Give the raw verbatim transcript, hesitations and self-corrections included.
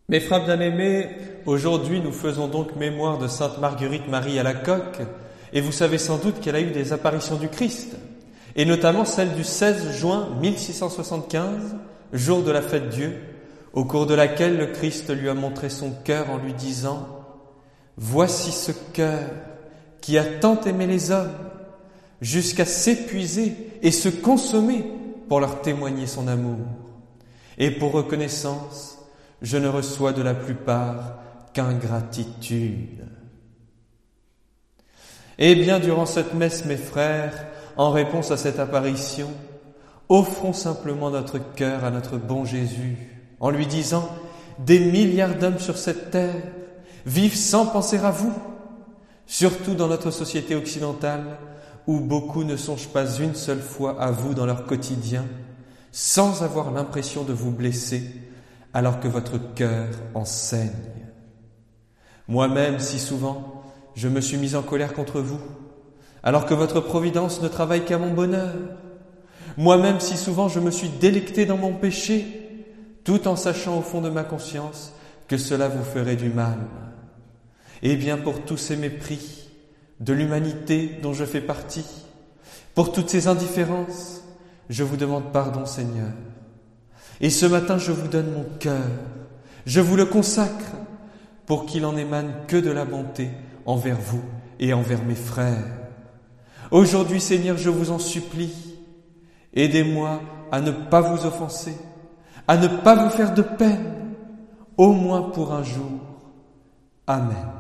Mes frères bien-aimés, aujourd'hui nous faisons donc mémoire de Sainte Marguerite Marie Alacoque, et vous savez sans doute qu'elle a eu des apparitions du Christ, et notamment celle du seize juin mille six cent soixante-quinze, jour de la fête Dieu, au cours de laquelle le Christ lui a montré son cœur en lui disant « Voici ce cœur qui a tant aimé les hommes, jusqu'à s'épuiser et se consommer pour leur témoigner son amour. Et pour reconnaissance, je ne reçois de la plupart qu'ingratitude. » Eh bien, durant cette messe, mes frères, en réponse à cette apparition, offrons simplement notre cœur à notre bon Jésus, en lui disant « Des milliards d'hommes sur cette terre vivent sans penser à vous, surtout dans notre société occidentale, où beaucoup ne songent pas une seule fois à vous dans leur quotidien, sans avoir l'impression de vous blesser, alors que votre cœur enseigne. Moi-même, si souvent, je me suis mis en colère contre vous, alors que votre providence ne travaille qu'à mon bonheur. Moi-même, si souvent, je me suis délecté dans mon péché, tout en sachant au fond de ma conscience que cela vous ferait du mal. Eh bien, pour tous ces mépris de l'humanité dont je fais partie, pour toutes ces indifférences, je vous demande pardon, Seigneur. Et ce matin, je vous donne mon cœur, je vous le consacre, pour qu'il en émane que de la bonté envers vous et envers mes frères. Aujourd'hui, Seigneur, je vous en supplie, aidez-moi à ne pas vous offenser, à ne pas vous faire de peine, au moins pour un jour. Amen.